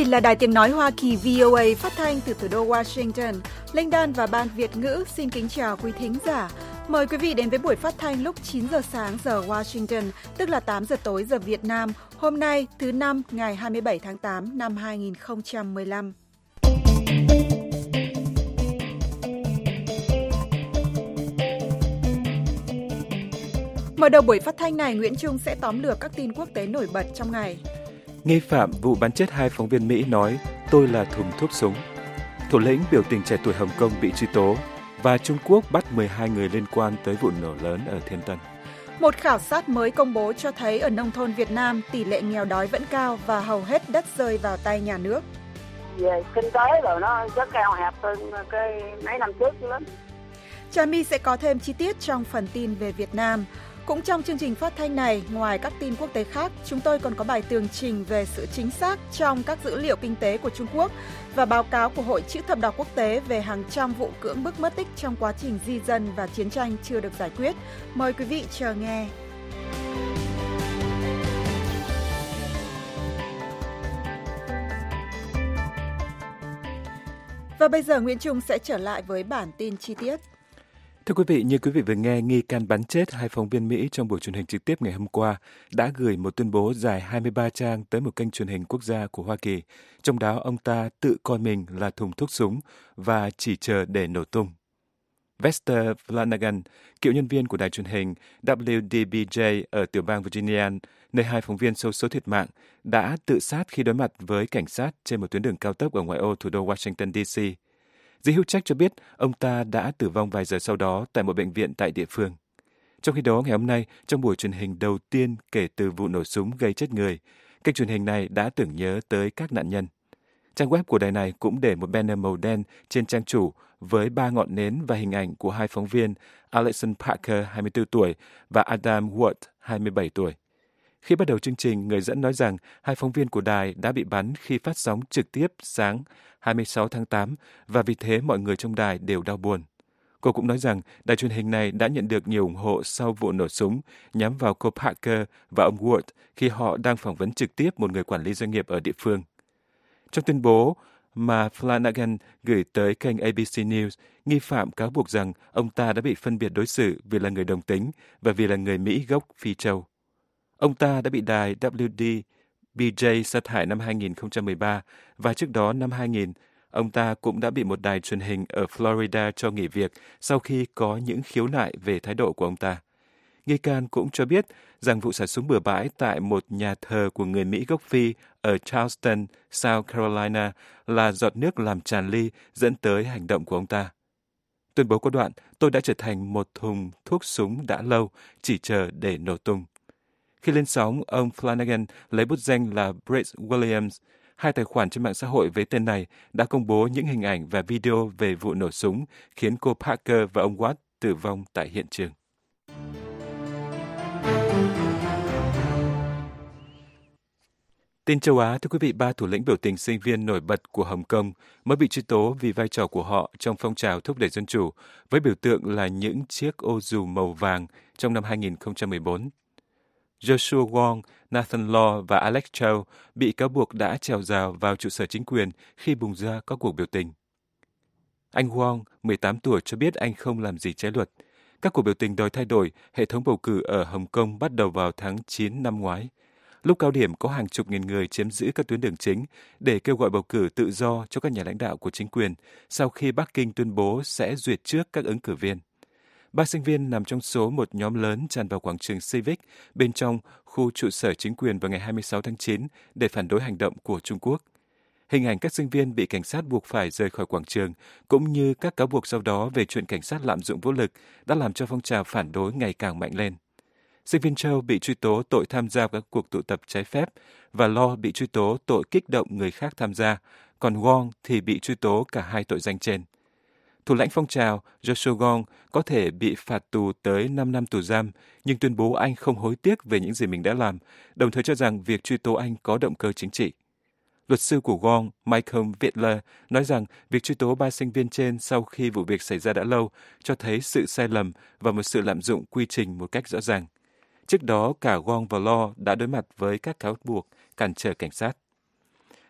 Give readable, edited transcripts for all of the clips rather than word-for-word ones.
là Đài Tiếng Nói Hoa Kỳ VOA phát thanh từ thủ đô Washington. Linh Đan và Ban Việt ngữ xin kính chào quý thính giả. Mời quý vị đến với buổi phát thanh lúc 9 giờ sáng giờ Washington, tức là 8 giờ tối giờ Việt Nam, hôm nay thứ Năm ngày 27 tháng 8 năm 2015. Mở đầu buổi phát thanh này, Nguyễn Trung sẽ tóm lược các tin quốc tế nổi bật trong ngày. Nghi phạm vụ bắn chết 2 phóng viên Mỹ nói tôi là thùng thuốc súng. Thủ lĩnh biểu tình trẻ tuổi Hồng Kông bị truy tố và Trung Quốc bắt 12 người liên quan tới vụ nổ lớn ở Thiên Tân. Một khảo sát mới công bố cho thấy ở nông thôn Việt Nam tỷ lệ nghèo đói vẫn cao và hầu hết đất rơi vào tay nhà nước. Về kinh tế rồi nó rất eo hẹp hơn cái mấy năm trước lắm. Trà My sẽ có thêm chi tiết trong phần tin về Việt Nam. Cũng trong chương trình phát thanh này, ngoài các tin quốc tế khác, chúng tôi còn có bài tường trình về sự chính xác trong các dữ liệu kinh tế của Trung Quốc và báo cáo của Hội Chữ thập đỏ quốc tế về hàng trăm vụ cưỡng bức mất tích trong quá trình di dân và chiến tranh chưa được giải quyết. Mời quý vị chờ nghe. Và bây giờ Nguyễn Trung sẽ trở lại với bản tin chi tiết. Thưa quý vị, như quý vị vừa nghe, nghi can bắn chết 2 phóng viên Mỹ trong buổi truyền hình trực tiếp ngày hôm qua đã gửi một tuyên bố dài 23 trang tới một kênh truyền hình quốc gia của Hoa Kỳ. Trong đó, ông ta tự coi mình là thùng thuốc súng và chỉ chờ để nổ tung. Vester Flanagan, cựu nhân viên của đài truyền hình WDBJ ở tiểu bang Virginia, nơi 2 phóng viên xấu số thiệt mạng, đã tự sát khi đối mặt với cảnh sát trên một tuyến đường cao tốc ở ngoại ô thủ đô Washington, D.C. The Hill Check cho biết ông ta đã tử vong vài giờ sau đó tại một bệnh viện tại địa phương. Trong khi đó, ngày hôm nay, trong buổi truyền hình đầu tiên kể từ vụ nổ súng gây chết người, kênh truyền hình này đã tưởng nhớ tới các nạn nhân. Trang web của đài này cũng để một banner màu đen trên trang chủ với 3 ngọn nến và hình ảnh của 2 phóng viên Alexander Parker, 24 tuổi, và Adam Ward, 27 tuổi. Khi bắt đầu chương trình, người dẫn nói rằng 2 phóng viên của đài đã bị bắn khi phát sóng trực tiếp sáng 26 tháng 8 và vì thế mọi người trong đài đều đau buồn. Cô cũng nói rằng đài truyền hình này đã nhận được nhiều ủng hộ sau vụ nổ súng nhắm vào cô Parker và ông Ward khi họ đang phỏng vấn trực tiếp một người quản lý doanh nghiệp ở địa phương. Trong tuyên bố mà Flanagan gửi tới kênh ABC News, nghi phạm cáo buộc rằng ông ta đã bị phân biệt đối xử vì là người đồng tính và vì là người Mỹ gốc Phi Châu. Ông ta đã bị đài WDBJ sát hại năm 2013 và trước đó năm 2000, ông ta cũng đã bị một đài truyền hình ở Florida cho nghỉ việc sau khi có những khiếu nại về thái độ của ông ta. Nghi can cũng cho biết rằng vụ xả súng bừa bãi tại một nhà thờ của người Mỹ gốc Phi ở Charleston, South Carolina là giọt nước làm tràn ly dẫn tới hành động của ông ta. Tuyên bố có đoạn, tôi đã trở thành một thùng thuốc súng đã lâu, chỉ chờ để nổ tung. Khi lên sóng, ông Flanagan lấy bút danh là Brett Williams. 2 tài khoản trên mạng xã hội với tên này đã công bố những hình ảnh và video về vụ nổ súng khiến cô Parker và ông Watt tử vong tại hiện trường. Tin châu Á, thưa quý vị, 3 thủ lĩnh biểu tình sinh viên nổi bật của Hồng Kông mới bị truy tố vì vai trò của họ trong phong trào thúc đẩy dân chủ, với biểu tượng là những chiếc ô dù màu vàng trong năm 2014. Joshua Wong, Nathan Law và Alex Chow bị cáo buộc đã trèo rào vào trụ sở chính quyền khi bùng ra các cuộc biểu tình. Anh Wong, 18 tuổi, cho biết anh không làm gì trái luật. Các cuộc biểu tình đòi thay đổi hệ thống bầu cử ở Hồng Kông bắt đầu vào tháng 9 năm ngoái. Lúc cao điểm có hàng chục nghìn người chiếm giữ các tuyến đường chính để kêu gọi bầu cử tự do cho các nhà lãnh đạo của chính quyền sau khi Bắc Kinh tuyên bố sẽ duyệt trước các ứng cử viên. 3 sinh viên nằm trong số một nhóm lớn tràn vào quảng trường Civic bên trong khu trụ sở chính quyền vào ngày 26 tháng 9 để phản đối hành động của Trung Quốc. Hình ảnh các sinh viên bị cảnh sát buộc phải rời khỏi quảng trường, cũng như các cáo buộc sau đó về chuyện cảnh sát lạm dụng vũ lực đã làm cho phong trào phản đối ngày càng mạnh lên. Sinh viên Châu bị truy tố tội tham gia các cuộc tụ tập trái phép và Law bị truy tố tội kích động người khác tham gia, còn Wong thì bị truy tố cả 2 tội danh trên. Thủ lãnh phong trào Joshua Wong có thể bị phạt tù tới 5 năm tù giam, nhưng tuyên bố anh không hối tiếc về những gì mình đã làm, đồng thời cho rằng việc truy tố anh có động cơ chính trị. Luật sư của Wong, Michael Wittler, nói rằng việc truy tố 3 sinh viên trên sau khi vụ việc xảy ra đã lâu cho thấy sự sai lầm và một sự lạm dụng quy trình một cách rõ ràng. Trước đó, cả Wong và Law đã đối mặt với các cáo buộc cản trở cảnh sát.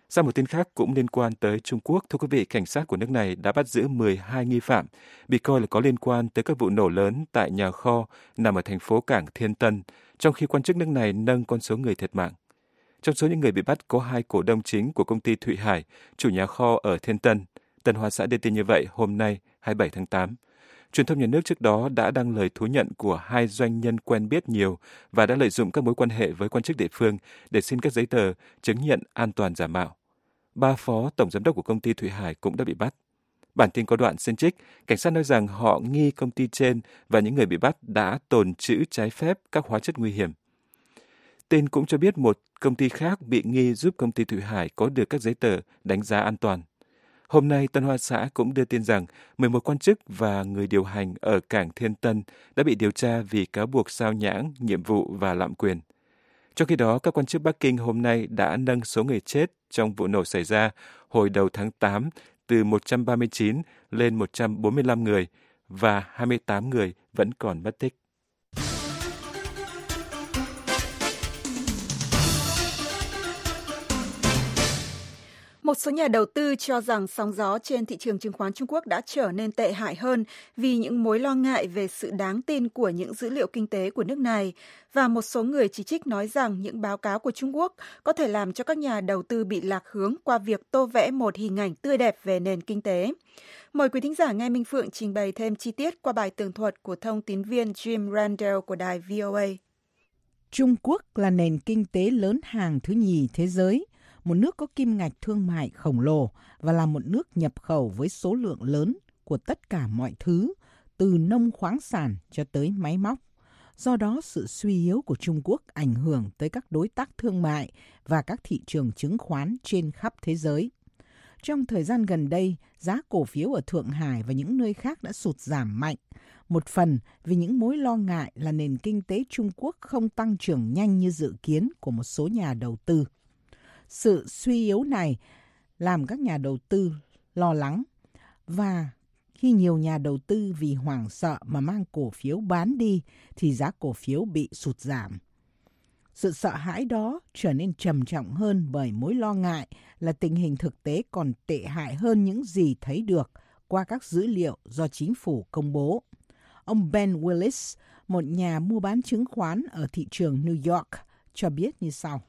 Sang một tin khác cũng liên quan tới Trung Quốc, thưa quý vị, cảnh sát của nước này đã bắt giữ 12 nghi phạm bị coi là có liên quan tới các vụ nổ lớn tại nhà kho nằm ở thành phố cảng Thiên Tân, trong khi quan chức nước này nâng con số người thiệt mạng. Trong số những người bị bắt có 2 cổ đông chính của công ty Thụy Hải, chủ nhà kho ở Thiên Tân. Tân Hoa Xã đưa tin như vậy hôm nay, 27 tháng 8. Truyền thông nhà nước trước đó đã đăng lời thú nhận của 2 doanh nhân quen biết nhiều và đã lợi dụng các mối quan hệ với quan chức địa phương để xin các giấy tờ chứng nhận an toàn giả mạo. 3 phó tổng giám đốc của công ty Thụy Hải cũng đã bị bắt. Bản tin có đoạn xin trích, cảnh sát nói rằng họ nghi công ty trên và những người bị bắt đã tồn trữ trái phép các hóa chất nguy hiểm. Tin cũng cho biết một công ty khác bị nghi giúp công ty Thụy Hải có được các giấy tờ đánh giá an toàn. Hôm nay, Tân Hoa Xã cũng đưa tin rằng 11 quan chức và người điều hành ở cảng Thiên Tân đã bị điều tra vì cáo buộc sao nhãng, nhiệm vụ và lạm quyền. Trong khi đó, các quan chức Bắc Kinh hôm nay đã nâng số người chết trong vụ nổ xảy ra hồi đầu tháng 8 từ 139 lên 145 người và 28 người vẫn còn mất tích. Một số nhà đầu tư cho rằng sóng gió trên thị trường chứng khoán Trung Quốc đã trở nên tệ hại hơn vì những mối lo ngại về sự đáng tin của những dữ liệu kinh tế của nước này. Và một số người chỉ trích nói rằng những báo cáo của Trung Quốc có thể làm cho các nhà đầu tư bị lạc hướng qua việc tô vẽ một hình ảnh tươi đẹp về nền kinh tế. Mời quý thính giả nghe Minh Phượng trình bày thêm chi tiết qua bài tường thuật của thông tín viên Jim Randall của đài VOA. Trung Quốc là nền kinh tế lớn hàng thứ nhì thế giới, một nước có kim ngạch thương mại khổng lồ và là một nước nhập khẩu với số lượng lớn của tất cả mọi thứ, từ nông khoáng sản cho tới máy móc. Do đó, sự suy yếu của Trung Quốc ảnh hưởng tới các đối tác thương mại và các thị trường chứng khoán trên khắp thế giới. Trong thời gian gần đây, giá cổ phiếu ở Thượng Hải và những nơi khác đã sụt giảm mạnh, một phần vì những mối lo ngại là nền kinh tế Trung Quốc không tăng trưởng nhanh như dự kiến của một số nhà đầu tư. Sự suy yếu này làm các nhà đầu tư lo lắng và khi nhiều nhà đầu tư vì hoảng sợ mà mang cổ phiếu bán đi thì giá cổ phiếu bị sụt giảm. Sự sợ hãi đó trở nên trầm trọng hơn bởi mối lo ngại là tình hình thực tế còn tệ hại hơn những gì thấy được qua các dữ liệu do chính phủ công bố. Ông Ben Willis, một nhà mua bán chứng khoán ở thị trường New York, cho biết như sau.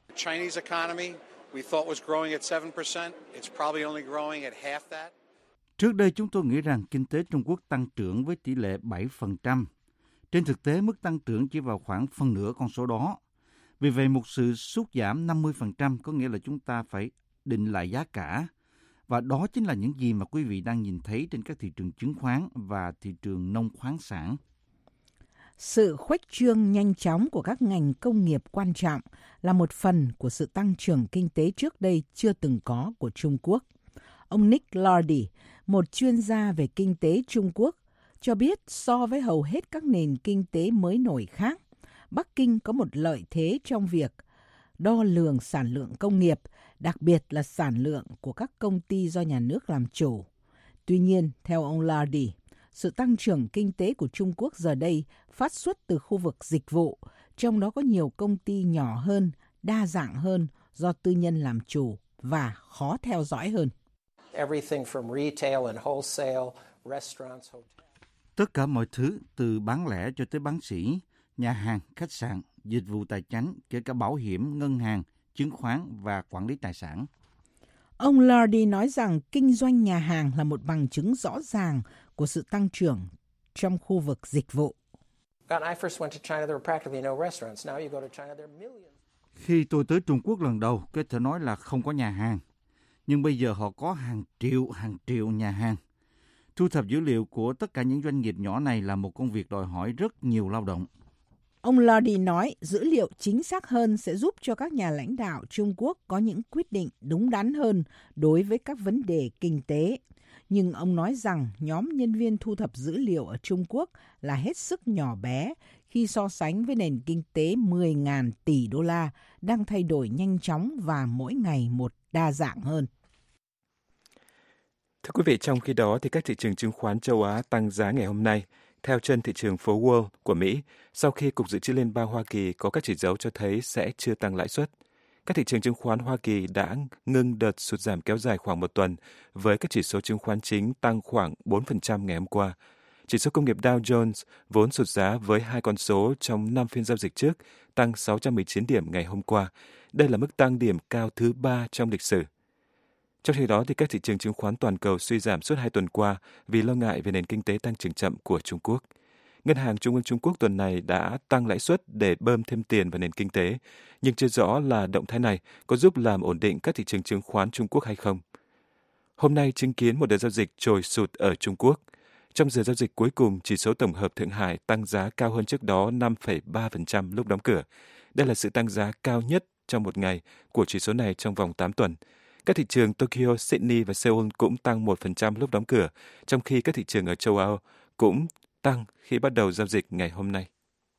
Trước đây chúng tôi nghĩ rằng kinh tế Trung Quốc tăng trưởng với tỷ lệ 7%. Trên thực tế, mức tăng trưởng chỉ vào khoảng phân nửa con số đó. Vì vậy, một sự sút giảm 50% có nghĩa là chúng ta phải định lại giá cả. Và đó chính là những gì mà quý vị đang nhìn thấy trên các thị trường chứng khoán và thị trường nông khoáng sản. Sự khuếch trương nhanh chóng của các ngành công nghiệp quan trọng là một phần của sự tăng trưởng kinh tế trước đây chưa từng có của Trung Quốc. Ông Nick Lardy, một chuyên gia về kinh tế Trung Quốc, cho biết so với hầu hết các nền kinh tế mới nổi khác, Bắc Kinh có một lợi thế trong việc đo lường sản lượng công nghiệp, đặc biệt là sản lượng của các công ty do nhà nước làm chủ. Tuy nhiên, theo ông Lardy, sự tăng trưởng kinh tế của Trung Quốc giờ đây phát xuất từ khu vực dịch vụ, trong đó có nhiều công ty nhỏ hơn, đa dạng hơn do tư nhân làm chủ và khó theo dõi hơn. Tất cả mọi thứ từ bán lẻ cho tới bán sỉ, nhà hàng, khách sạn, dịch vụ tài chính, kể cả bảo hiểm, ngân hàng, chứng khoán và quản lý tài sản. Ông Lardy nói rằng kinh doanh nhà hàng là một bằng chứng rõ ràng của sự tăng trưởng trong khu vực dịch vụ. Khi tôi tới Trung Quốc lần đầu, có thể nói là không có nhà hàng. Nhưng bây giờ họ có hàng triệu nhà hàng. Thu thập dữ liệu của tất cả những doanh nghiệp nhỏ này là một công việc đòi hỏi rất nhiều lao động. Ông Lardy nói dữ liệu chính xác hơn sẽ giúp cho các nhà lãnh đạo Trung Quốc có những quyết định đúng đắn hơn đối với các vấn đề kinh tế. Nhưng ông nói rằng nhóm nhân viên thu thập dữ liệu ở Trung Quốc là hết sức nhỏ bé khi so sánh với nền kinh tế 10.000 tỷ đô la đang thay đổi nhanh chóng và mỗi ngày một đa dạng hơn. Thưa quý vị, trong khi đó thì các thị trường chứng khoán châu Á tăng giá ngày hôm nay theo chân thị trường phố Wall của Mỹ sau khi Cục Dự trữ Liên bang Hoa Kỳ có các chỉ dấu cho thấy sẽ chưa tăng lãi suất. Các thị trường chứng khoán Hoa Kỳ đã ngưng đợt sụt giảm kéo dài khoảng một tuần, với các chỉ số chứng khoán chính tăng khoảng 4% ngày hôm qua. Chỉ số công nghiệp Dow Jones vốn sụt giá với hai con số trong 5 phiên giao dịch trước, tăng 619 điểm ngày hôm qua. Đây là mức tăng điểm cao thứ 3 trong lịch sử. Trong khi đó, các thị trường chứng khoán toàn cầu suy giảm suốt 2 tuần qua vì lo ngại về nền kinh tế tăng trưởng chậm của Trung Quốc. Ngân hàng Trung ương Trung Quốc tuần này đã tăng lãi suất để bơm thêm tiền vào nền kinh tế, nhưng chưa rõ là động thái này có giúp làm ổn định các thị trường chứng khoán Trung Quốc hay không. Hôm nay chứng kiến một đợt giao dịch trồi sụt ở Trung Quốc. Trong giờ giao dịch cuối cùng, chỉ số tổng hợp Thượng Hải tăng giá cao hơn trước đó 5,3% lúc đóng cửa. Đây là sự tăng giá cao nhất trong một ngày của chỉ số này trong vòng 8 tuần. Các thị trường Tokyo, Sydney và Seoul cũng tăng 1% lúc đóng cửa, trong khi các thị trường ở châu Âu cũng tăng khi bắt đầu giao dịch ngày hôm nay.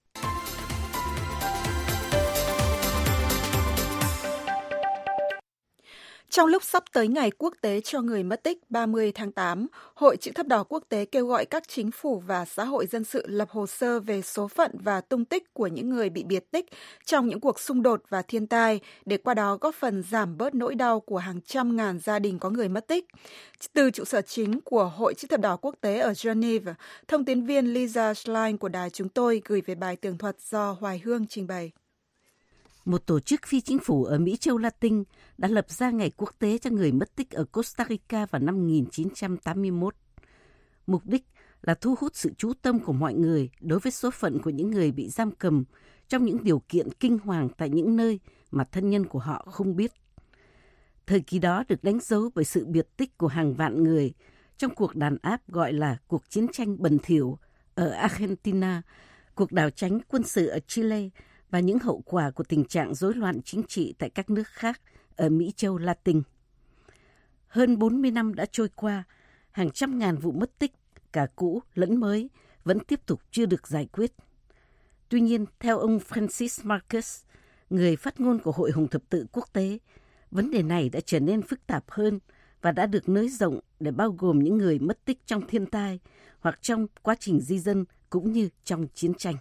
Trong lúc sắp tới ngày quốc tế cho người mất tích 30 tháng 8, Hội Chữ thập đỏ quốc tế kêu gọi các chính phủ và xã hội dân sự lập hồ sơ về số phận và tung tích của những người bị biệt tích trong những cuộc xung đột và thiên tai, để qua đó góp phần giảm bớt nỗi đau của hàng trăm ngàn gia đình có người mất tích. Từ trụ sở chính của Hội Chữ thập đỏ quốc tế ở Geneva, thông tín viên Lisa Schlein của đài chúng tôi gửi về bài tường thuật do Hoài Hương trình bày. Một tổ chức phi chính phủ ở Mỹ châu Latin đã lập ra Ngày Quốc tế cho người mất tích ở Costa Rica vào năm 1981. Mục đích là thu hút sự chú tâm của mọi người đối với số phận của những người bị giam cầm trong những điều kiện kinh hoàng tại những nơi mà thân nhân của họ không biết. Thời kỳ đó được đánh dấu bởi sự biệt tích của hàng vạn người trong cuộc đàn áp gọi là cuộc chiến tranh bẩn thỉu ở Argentina, cuộc đảo chính quân sự ở Chile và những hậu quả của tình trạng rối loạn chính trị tại các nước khác ở Mỹ châu Latin. Hơn 40 năm đã trôi qua, hàng trăm ngàn vụ mất tích, cả cũ lẫn mới, vẫn tiếp tục chưa được giải quyết. Tuy nhiên, theo ông Francis Marcus, người phát ngôn của Hội Hồng Thập Tự Quốc tế, vấn đề này đã trở nên phức tạp hơn và đã được nới rộng để bao gồm những người mất tích trong thiên tai hoặc trong quá trình di dân cũng như trong chiến tranh.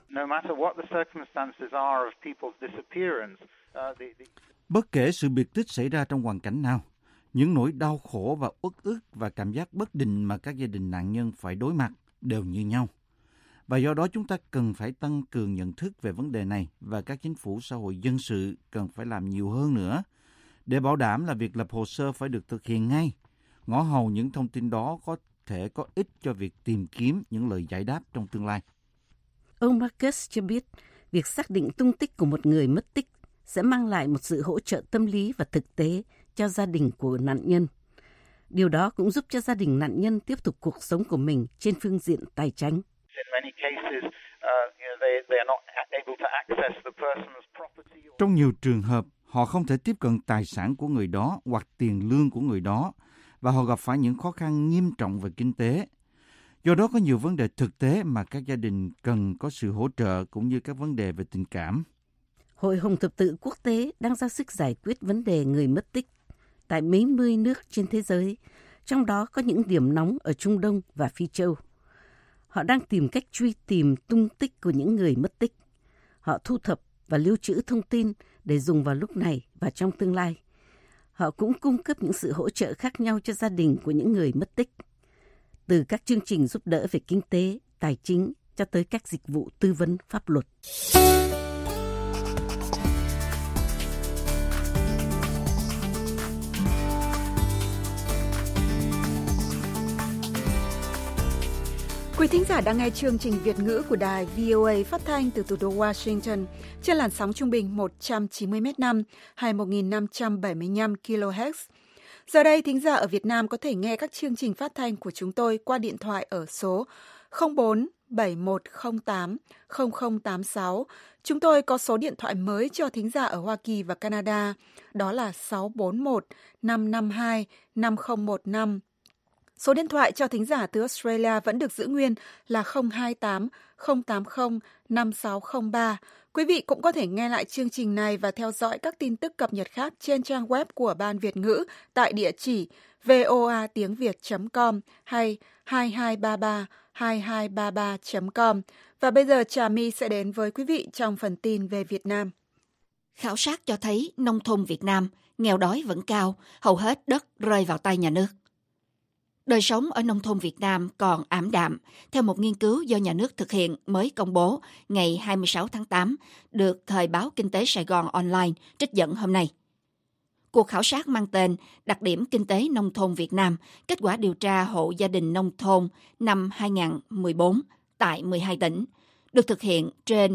Bất kể sự biệt tích xảy ra trong hoàn cảnh nào, những nỗi đau khổ và uất ức và cảm giác bất định mà các gia đình nạn nhân phải đối mặt đều như nhau. Và do đó chúng ta cần phải tăng cường nhận thức về vấn đề này và các chính phủ xã hội dân sự cần phải làm nhiều hơn nữa để bảo đảm là việc lập hồ sơ phải được thực hiện ngay. Ngõ hầu những thông tin đó có thể có ích cho việc tìm kiếm những lời giải đáp trong tương lai. Ông Marcus cho biết, việc xác định tung tích của một người mất tích sẽ mang lại một sự hỗ trợ tâm lý và thực tế cho gia đình của nạn nhân. Điều đó cũng giúp cho gia đình nạn nhân tiếp tục cuộc sống của mình trên phương diện tài chính. Trong nhiều trường hợp, họ không thể tiếp cận tài sản của người đó hoặc tiền lương của người đó, và họ gặp phải những khó khăn nghiêm trọng về kinh tế. Do đó có nhiều vấn đề thực tế mà các gia đình cần có sự hỗ trợ cũng như các vấn đề về tình cảm. Hội Hồng Thập Tự Quốc tế đang ra sức giải quyết vấn đề người mất tích tại mấy mươi nước trên thế giới, trong đó có những điểm nóng ở Trung Đông và Phi Châu. Họ đang tìm cách truy tìm tung tích của những người mất tích. Họ thu thập và lưu trữ thông tin để dùng vào lúc này và trong tương lai. Họ cũng cung cấp những sự hỗ trợ khác nhau cho gia đình của những người mất tích, từ các chương trình giúp đỡ về kinh tế, tài chính cho tới các dịch vụ tư vấn pháp luật. Quý thính giả đang nghe chương trình Việt ngữ của đài VOA phát thanh từ thủ đô Washington trên làn sóng trung bình 190 m/5 hay 1.575 kHz. Giờ đây, thính giả ở Việt Nam có thể nghe các chương trình phát thanh của chúng tôi qua điện thoại ở số 04 7108 0086. Chúng tôi có số điện thoại mới cho thính giả ở Hoa Kỳ và Canada, đó là 641 552 5015. Số điện thoại cho thính giả từ Australia vẫn được giữ nguyên là 028 080 5603. Quý vị cũng có thể nghe lại chương trình này và theo dõi các tin tức cập nhật khác trên trang web của Ban Việt ngữ tại địa chỉ voatiengviet.com hay 2233 2233.com. Và bây giờ Trà My sẽ đến với quý vị trong phần tin về Việt Nam. Khảo sát cho thấy nông thôn Việt Nam nghèo đói vẫn cao, hầu hết đất rơi vào tay nhà nước. Đời sống ở nông thôn Việt Nam còn ảm đạm, theo một nghiên cứu do nhà nước thực hiện mới công bố ngày 26 tháng 8, được Thời báo Kinh tế Sài Gòn Online trích dẫn hôm nay. Cuộc khảo sát mang tên Đặc điểm Kinh tế Nông thôn Việt Nam, kết quả điều tra hộ gia đình nông thôn năm 2014 tại 12 tỉnh, được thực hiện trên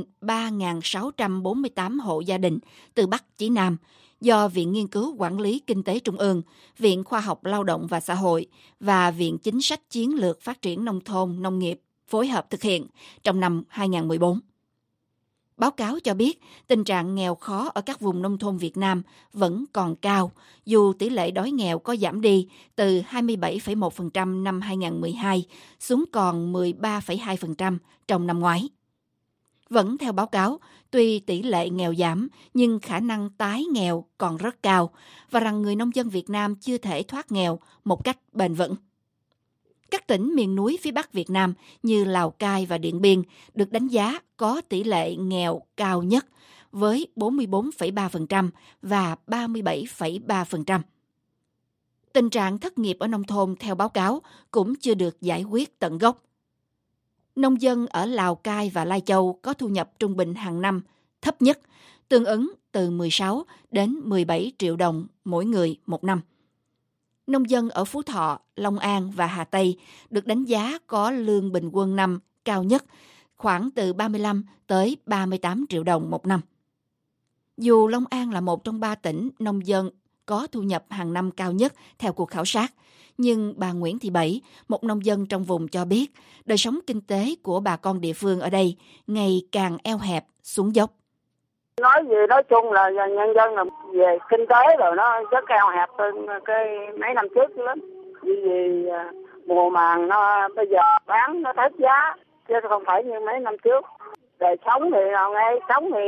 3.648 hộ gia đình từ Bắc chí Nam, do Viện Nghiên cứu Quản lý Kinh tế Trung ương, Viện Khoa học Lao động và Xã hội và Viện Chính sách Chiến lược Phát triển Nông thôn Nông nghiệp phối hợp thực hiện trong năm 2014. Báo cáo cho biết tình trạng nghèo khó ở các vùng nông thôn Việt Nam vẫn còn cao, dù tỷ lệ đói nghèo có giảm đi từ 27,1% năm 2012 xuống còn 13,2% trong năm ngoái. Vẫn theo báo cáo, tuy tỷ lệ nghèo giảm nhưng khả năng tái nghèo còn rất cao và rằng người nông dân Việt Nam chưa thể thoát nghèo một cách bền vững. Các tỉnh miền núi phía Bắc Việt Nam như Lào Cai và Điện Biên được đánh giá có tỷ lệ nghèo cao nhất với 44,3% và 37,3%. Tình trạng thất nghiệp ở nông thôn theo báo cáo cũng chưa được giải quyết tận gốc. Nông dân ở Lào Cai và Lai Châu có thu nhập trung bình hàng năm thấp nhất, tương ứng từ 16 đến 17 triệu đồng mỗi người một năm. Nông dân ở Phú Thọ, Long An và Hà Tây được đánh giá có lương bình quân năm cao nhất, khoảng từ 35 tới 38 triệu đồng một năm. Dù Long An là một trong 3 tỉnh nông dân có thu nhập hàng năm cao nhất theo cuộc khảo sát, nhưng bà Nguyễn Thị Bảy, một nông dân trong vùng cho biết, đời sống kinh tế của bà con địa phương ở đây ngày càng eo hẹp, xuống dốc. Nói chung là nhân dân là về kinh tế rồi nó rất eo hẹp hơn cái mấy năm trước lắm. Vì mùa màng nó bây giờ bán nó thấp giá, chứ không phải như mấy năm trước. Đời sống thì sống thì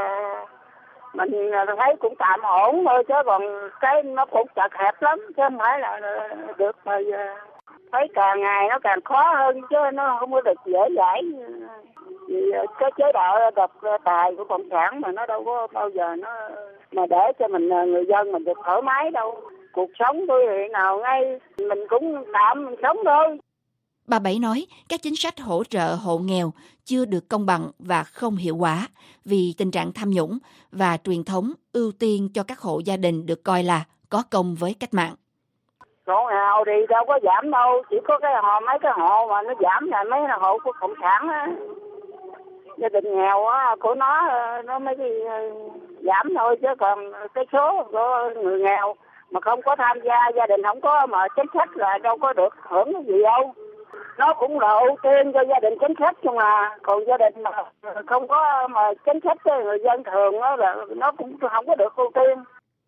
mình thấy cũng tạm ổn thôi, chứ còn cái nó cũng chật hẹp lắm, chứ không phải là được mà thấy càng ngày nó càng khó hơn, chứ nó không có được dễ dãi. Vì cái chế độ độc tài của cộng sản mà nó đâu có bao giờ nó mà để cho mình người dân mình được thoải mái đâu. Cuộc sống tôi thì nào ngay mình cũng tạm mình sống thôi. Bà Bảy nói các chính sách hỗ trợ hộ nghèo chưa được công bằng và không hiệu quả vì tình trạng tham nhũng và truyền thống ưu tiên cho các hộ gia đình được coi là có công với cách mạng. Hộ nghèo thì đâu có giảm đâu, chỉ có mấy cái hộ mà nó giảm là mấy hộ của cộng sản á. Gia đình nghèo á của nó mới giảm thôi, chứ còn cái số của người nghèo mà không có tham gia, gia đình không có mà chính sách là đâu có được hưởng cái gì đâu. Nó cũng là ưu tiên cho gia đình chính sách nhưng mà còn gia đình mà không có mà chính sách cho người dân thường đó là nó cũng không có được ưu tiên.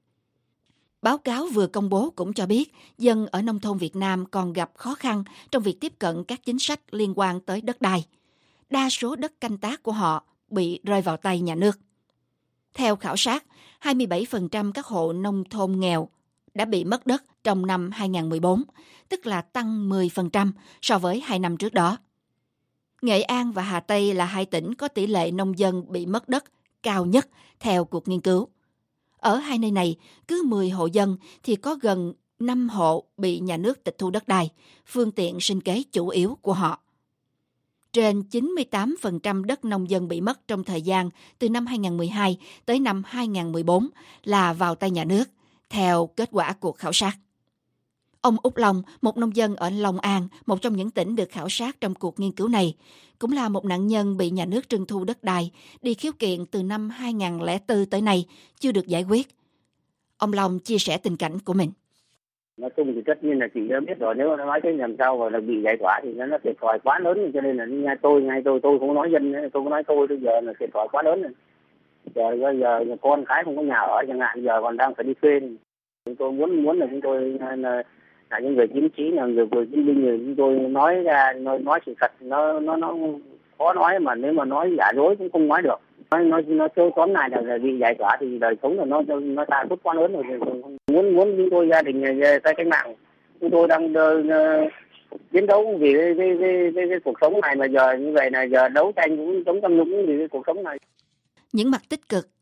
Báo cáo vừa công bố cũng cho biết dân ở nông thôn Việt Nam còn gặp khó khăn trong việc tiếp cận các chính sách liên quan tới đất đai. Đa số đất canh tác của họ bị rơi vào tay nhà nước. Theo khảo sát, 27% các hộ nông thôn nghèo đã bị mất đất trong năm 2014, tức là tăng 10% so với 2 năm trước đó. Nghệ An và Hà Tây là 2 tỉnh có tỷ lệ nông dân bị mất đất cao nhất theo cuộc nghiên cứu. Ở 2 nơi này, cứ 10 hộ dân thì có gần 5 hộ bị nhà nước tịch thu đất đai, phương tiện sinh kế chủ yếu của họ. Trên 98% đất nông dân bị mất trong thời gian từ năm 2012 tới năm 2014 là vào tay nhà nước, theo kết quả cuộc khảo sát. Ông Úc Long, một nông dân ở Long An, một trong những tỉnh được khảo sát trong cuộc nghiên cứu này, cũng là một nạn nhân bị nhà nước trưng thu đất đai, đi khiếu kiện từ năm 2004 tới nay, chưa được giải quyết. Ông Long chia sẻ tình cảnh của mình. Nói chung thì tất nhiên là chị đã biết rồi, nếu nó nói thế làm sao mà là bị giải tỏa thì nó thiệt thòi quá lớn, cho nên là ngay tôi không nói dân, tôi không nói tôi bây giờ là thiệt thòi quá lớn rồi. Bây giờ con cái không có nhà ở chẳng hạn, giờ còn đang phải đi thuê. Chúng tôi muốn là chúng tôi là những người chính trí, là người chiến binh, người chúng tôi nói ra nói sự thật, nó khó nói, mà nếu mà nói giả dối cũng không nói được. Nó tóm lại là bị giải tỏa thì đời sống là nó ta tốt quá lớn rồi. Muốn chúng tôi gia đình tay cách mạng, chúng tôi đang chiến đấu vì cái cuộc sống này, mà giờ như vậy là giờ đấu tranh cũng chống tham nhũng vì cái cuộc sống này. Những mặt tích cực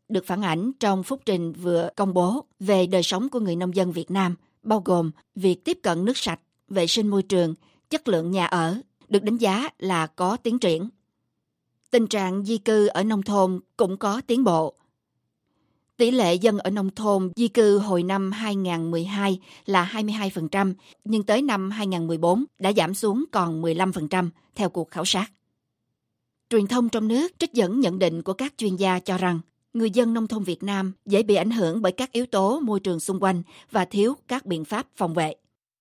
được phản ánh trong phúc trình vừa công bố về đời sống của người nông dân Việt Nam, bao gồm việc tiếp cận nước sạch, vệ sinh môi trường, chất lượng nhà ở, được đánh giá là có tiến triển. Tình trạng di cư ở nông thôn cũng có tiến bộ. Tỷ lệ dân ở nông thôn di cư hồi năm 2012 là 22%, nhưng tới năm 2014 đã giảm xuống còn 15% theo cuộc khảo sát. Truyền thông trong nước trích dẫn nhận định của các chuyên gia cho rằng người dân nông thôn Việt Nam dễ bị ảnh hưởng bởi các yếu tố môi trường xung quanh và thiếu các biện pháp phòng vệ.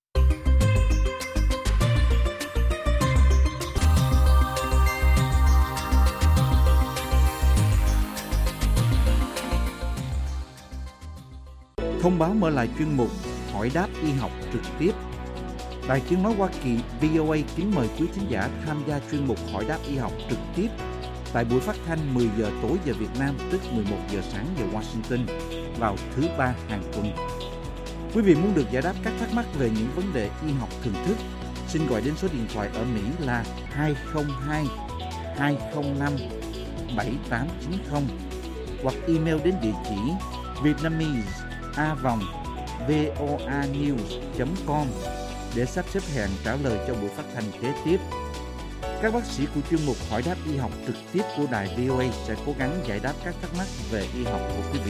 Thông báo mở lại chuyên mục Hỏi đáp y học trực tiếp. Đài Tiếng nói Hoa Kỳ VOA kính mời quý thính giả tham gia chuyên mục Hỏi đáp y học trực tiếp tại buổi phát thanh 10 giờ tối giờ Việt Nam, tức 11 giờ sáng giờ Washington vào thứ Ba hàng tuần. Quý vị muốn được giải đáp các thắc mắc về những vấn đề y học thường thức, xin gọi đến số điện thoại ở Mỹ là 202-205-7890 hoặc email đến địa chỉ vietnamese@voanews.com để sắp xếp hẹn trả lời cho buổi phát thanh kế tiếp. Các bác sĩ của chuyên mục Hỏi đáp y học trực tiếp của đài VOA sẽ cố gắng giải đáp các thắc mắc về y học của quý vị.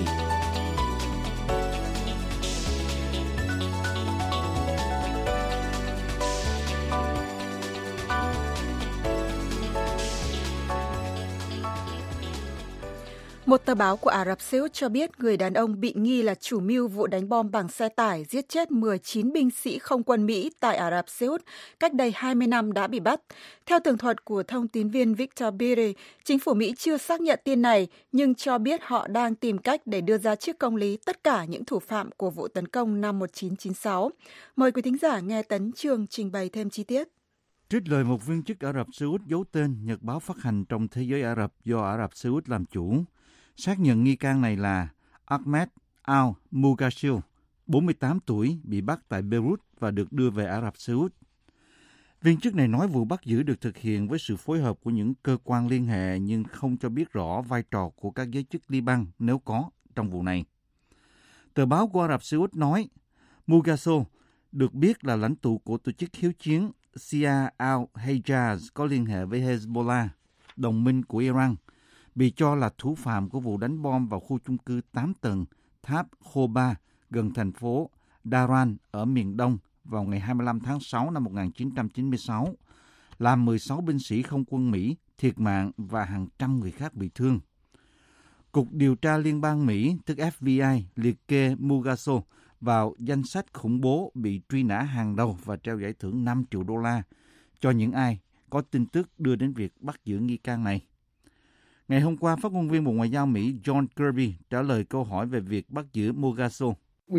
Một tờ báo của Ả Rập Xê Út cho biết người đàn ông bị nghi là chủ mưu vụ đánh bom bằng xe tải giết chết 19 binh sĩ không quân Mỹ tại Ả Rập Xê Út cách đây 20 năm đã bị bắt. Theo tường thuật của thông tín viên Victor Beatty, chính phủ Mỹ chưa xác nhận tin này nhưng cho biết họ đang tìm cách để đưa ra trước công lý tất cả những thủ phạm của vụ tấn công năm 1996. Mời quý thính giả nghe Tấn Trường trình bày thêm chi tiết. Trích lời một viên chức Ả Rập Xê Út giấu tên, nhật báo phát hành trong thế giới Ả Rập do Ả Rập Xê Út làm chủ, xác nhận nghi can này là Ahmed al-Mughashil, 48 tuổi, bị bắt tại Beirut và được đưa về Ả Rập Xê Út. Viên chức này nói vụ bắt giữ được thực hiện với sự phối hợp của những cơ quan liên hệ nhưng không cho biết rõ vai trò của các giới chức Liban nếu có trong vụ này. Tờ báo của Ả Rập Xê Út nói Mughashil được biết là lãnh tụ của tổ chức hiếu chiến Shia al-Hejaz có liên hệ với Hezbollah, đồng minh của Iran, bị cho là thủ phạm của vụ đánh bom vào khu chung cư 8 tầng Tháp Khoba gần thành phố Daran ở miền Đông vào ngày 25 tháng 6 năm 1996, làm 16 binh sĩ không quân Mỹ thiệt mạng và hàng trăm người khác bị thương. Cục Điều tra Liên bang Mỹ, tức FBI, liệt kê Mughashil vào danh sách khủng bố bị truy nã hàng đầu và treo giải thưởng 5 triệu đô la cho những ai có tin tức đưa đến việc bắt giữ nghi can này. Ngày hôm qua, phát ngôn viên Bộ Ngoại giao Mỹ John Kirby trả lời câu hỏi về việc bắt giữ Mughashil.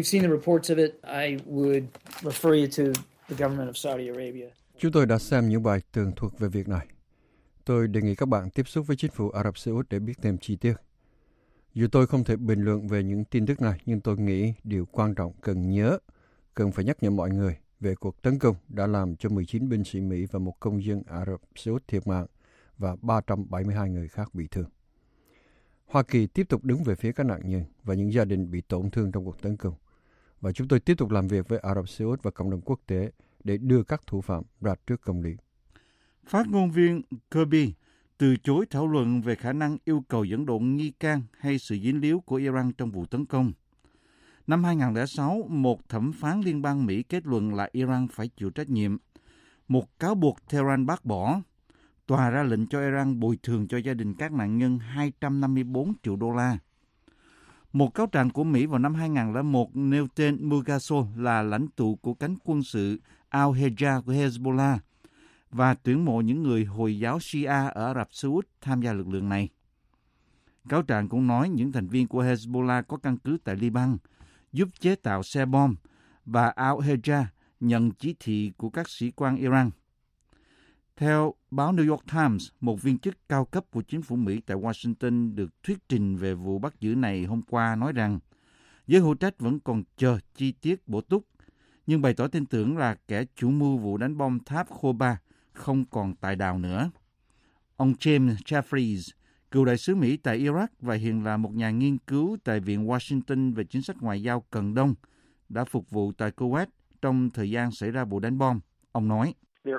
Chúng tôi đã xem những bài tường thuật về việc này. Tôi đề nghị các bạn tiếp xúc với chính phủ Ả Rập Xê Út để biết thêm chi tiết. Dù tôi không thể bình luận về những tin tức này, nhưng tôi nghĩ điều quan trọng cần phải nhắc nhở mọi người về cuộc tấn công đã làm cho 19 binh sĩ Mỹ và một công dân Ả Rập Xê Út thiệt mạng và 372 người khác bị thương. Hoa Kỳ tiếp tục đứng về phía các nạn nhân và những gia đình bị tổn thương trong cuộc tấn công. Và chúng tôi tiếp tục làm việc với Ả Rập Xê Út và cộng đồng quốc tế để đưa các thủ phạm ra trước công lý. Phát ngôn viên Kirby từ chối thảo luận về khả năng yêu cầu dẫn độ nghi can hay sự dính líu của Iran trong vụ tấn công. Năm 2006, một thẩm phán liên bang Mỹ kết luận là Iran phải chịu trách nhiệm. Một cáo buộc Tehran bác bỏ. Tòa ra lệnh cho Iran bồi thường cho gia đình các nạn nhân 254 triệu đô la. Một cáo trạng của Mỹ vào năm 2001 nêu tên Mughashil là lãnh tụ của cánh quân sự al-Hejaz của Hezbollah và tuyển mộ những người Hồi giáo Shia ở Ả Rập Xê Út tham gia lực lượng này. Cáo trạng cũng nói những thành viên của Hezbollah có căn cứ tại Liban, giúp chế tạo xe bom và al-Hejaz nhận chỉ thị của các sĩ quan Iran. Theo báo New York Times, một viên chức cao cấp của chính phủ Mỹ tại Washington được thuyết trình về vụ bắt giữ này hôm qua nói rằng giới hữu trách vẫn còn chờ chi tiết bổ túc, nhưng bày tỏ tin tưởng là kẻ chủ mưu vụ đánh bom tháp Khoba không còn tại đào nữa. Ông James Jeffries, cựu đại sứ Mỹ tại Iraq và hiện là một nhà nghiên cứu tại Viện Washington về chính sách ngoại giao Cận Đông, đã phục vụ tại Kuwait trong thời gian xảy ra vụ đánh bom. Ông nói,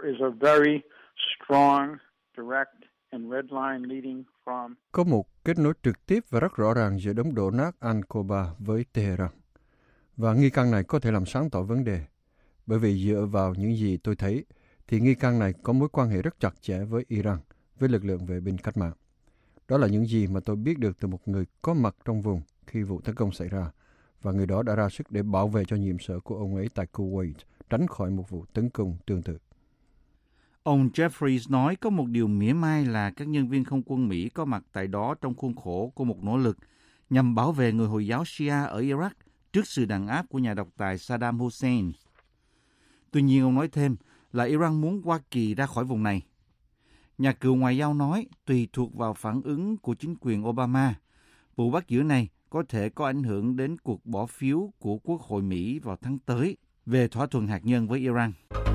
có một kết nối trực tiếp và rất rõ ràng giữa đống đổ nát Al-Koba với Tehran. Và nghi can này có thể làm sáng tỏ vấn đề. Bởi vì dựa vào những gì tôi thấy, thì nghi can này có mối quan hệ rất chặt chẽ với Iran, với lực lượng vệ binh cách mạng. Đó là những gì mà tôi biết được từ một người có mặt trong vùng khi vụ tấn công xảy ra, và người đó đã ra sức để bảo vệ cho nhiệm sở của ông ấy tại Kuwait, tránh khỏi một vụ tấn công tương tự. Ông Jeffries nói có một điều mỉa mai là các nhân viên không quân Mỹ có mặt tại đó trong khuôn khổ của một nỗ lực nhằm bảo vệ người Hồi giáo Shia ở Iraq trước sự đàn áp của nhà độc tài Saddam Hussein. Tuy nhiên, ông nói thêm là Iran muốn Hoa Kỳ ra khỏi vùng này. Nhà cựu ngoại giao nói, tùy thuộc vào phản ứng của chính quyền Obama, vụ bắt giữ này có thể có ảnh hưởng đến cuộc bỏ phiếu của Quốc hội Mỹ vào tháng tới về thỏa thuận hạt nhân với Iran.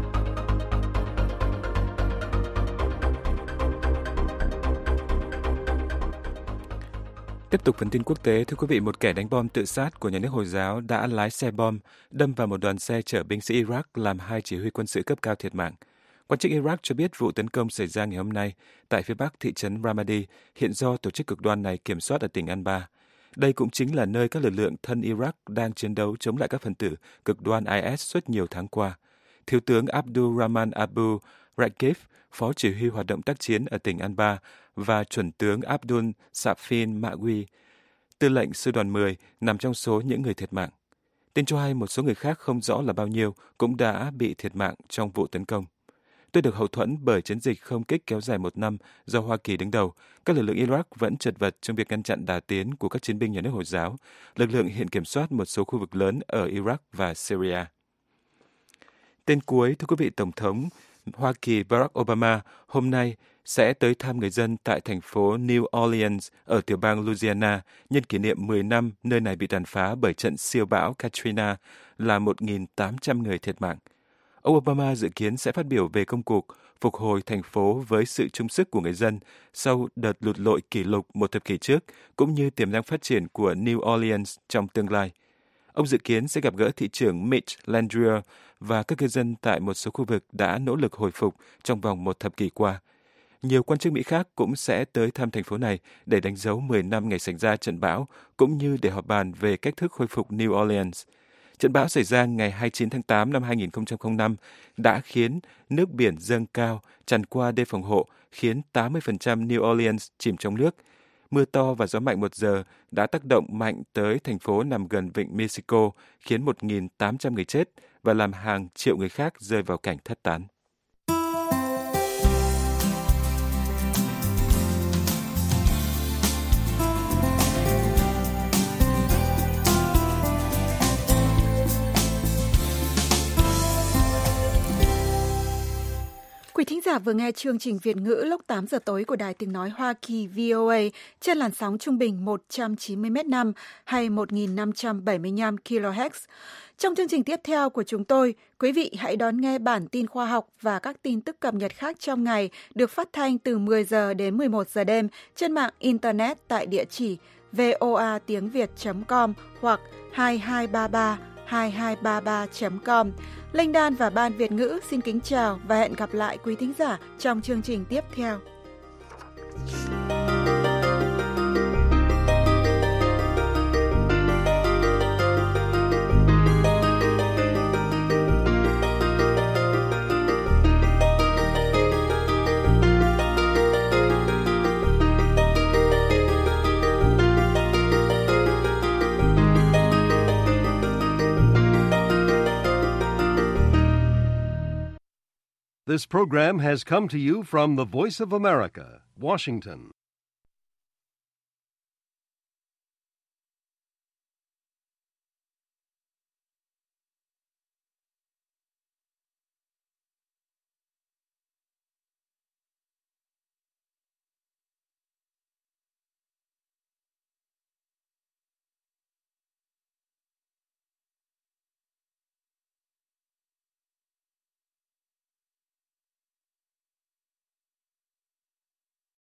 Tiếp tục phần tin quốc tế, thưa quý vị, một kẻ đánh bom tự sát của nhà nước Hồi giáo đã lái xe bom đâm vào một đoàn xe chở binh sĩ Iraq làm 2 chỉ huy quân sự cấp cao thiệt mạng. Quan chức Iraq cho biết vụ tấn công xảy ra ngày hôm nay tại phía bắc thị trấn Ramadi, hiện do tổ chức cực đoan này kiểm soát ở tỉnh Anbar. Đây cũng chính là nơi các lực lượng thân Iraq đang chiến đấu chống lại các phần tử cực đoan IS suốt nhiều tháng qua. Thiếu tướng Abdul Rahman Abu Rakif, phó chỉ huy hoạt động tác chiến ở tỉnh Anbar, và chuẩn tướng Abdul Safin Mawi, tư lệnh sư đoàn 10, nằm trong số những người thiệt mạng. Tin cho hay một số người khác không rõ là bao nhiêu cũng đã bị thiệt mạng trong vụ tấn công. Tuy được hậu thuẫn bởi chiến dịch không kích kéo dài 1 năm do Hoa Kỳ đứng đầu, các lực lượng Iraq vẫn chật vật trong việc ngăn chặn đà tiến của các chiến binh nhà nước Hồi giáo. Lực lượng hiện kiểm soát một số khu vực lớn ở Iraq và Syria. Tên cuối, thưa quý vị, Tổng thống Hoa Kỳ Barack Obama hôm nay sẽ tới thăm người dân tại thành phố New Orleans ở tiểu bang Louisiana nhân kỷ niệm 10 năm nơi này bị tàn phá bởi trận siêu bão Katrina, là 1.800 người thiệt mạng. Ông Obama dự kiến sẽ phát biểu về công cuộc phục hồi thành phố với sự chung sức của người dân sau đợt lụt lội kỷ lục một thập kỷ trước, cũng như tiềm năng phát triển của New Orleans trong tương lai. Ông dự kiến sẽ gặp gỡ thị trưởng Mitch Landrieu và các cư dân tại một số khu vực đã nỗ lực hồi phục trong vòng một thập kỷ qua. Nhiều quan chức Mỹ khác cũng sẽ tới thăm thành phố này để đánh dấu 10 năm ngày xảy ra trận bão, cũng như để họp bàn về cách thức khôi phục New Orleans. Trận bão xảy ra ngày 29 tháng 8 năm 2005 đã khiến nước biển dâng cao, tràn qua đê phòng hộ, khiến 80% New Orleans chìm trong nước. Mưa to và gió mạnh 1 giờ đã tác động mạnh tới thành phố nằm gần vịnh Mexico, khiến 1.800 người chết và làm hàng triệu người khác rơi vào cảnh thất tán. Quý thính giả vừa nghe chương trình Việt ngữ lúc 8 giờ tối của Đài Tiếng Nói Hoa Kỳ VOA trên làn sóng trung bình 190 m/s hay 1.575 kHz. Trong chương trình tiếp theo của chúng tôi, quý vị hãy đón nghe bản tin khoa học và các tin tức cập nhật khác trong ngày được phát thanh từ 10 giờ đến 11 giờ đêm trên mạng Internet tại địa chỉ voatiengviet.com hoặc 2233.com. Linh Đan và Ban Việt ngữ xin kính chào và hẹn gặp lại quý thính giả trong chương trình tiếp theo. This program has come to you from the Voice of America, Washington.